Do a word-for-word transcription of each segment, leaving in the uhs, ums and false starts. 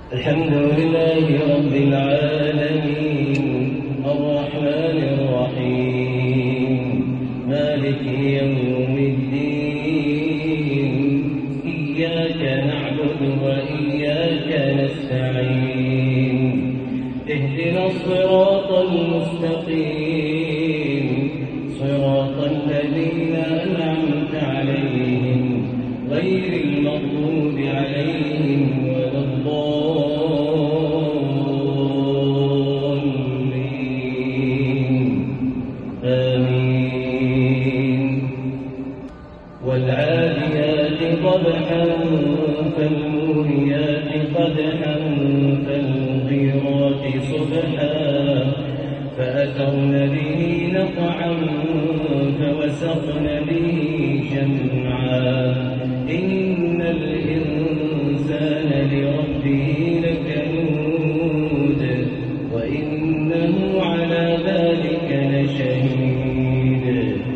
الحمد لله رب العالمين الرحمن الرحيم مالك يوم الدين إياك نعبد وإياك نستعين اهدنا الصراط المستقيم صراط الذين أنعمت عليهم غير المغضوب عليهم ولا الضالين آمين. والعاديات ضبحا فالموريات قدحا فالمغيرات صبحا فأثرن به نقعا فوسطن به جمعا إن الإنسان لربه لكنود وإنه على ذلك لشهيد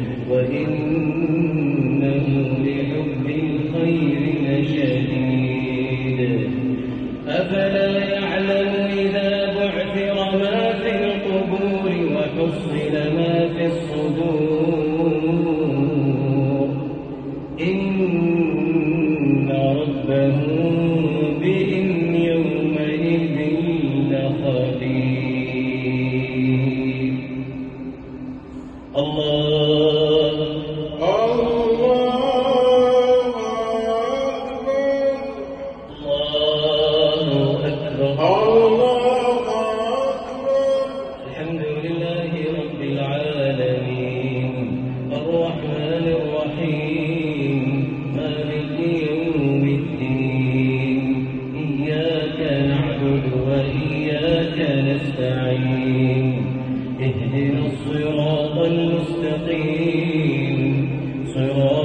وإنه لحب الخير لشديد أفلا يعلم إذا بعثر ما في القبور وحصل ما في الصدور إن ربهم بهم يومئذ لخبير. الله الله أكبر الله أكبر. الحمد لله رب العالمين الرحمن الرحيم مالك يوم الدين إياك نعبد وإياك نستعين اهدنا الصراط المستقيم صراط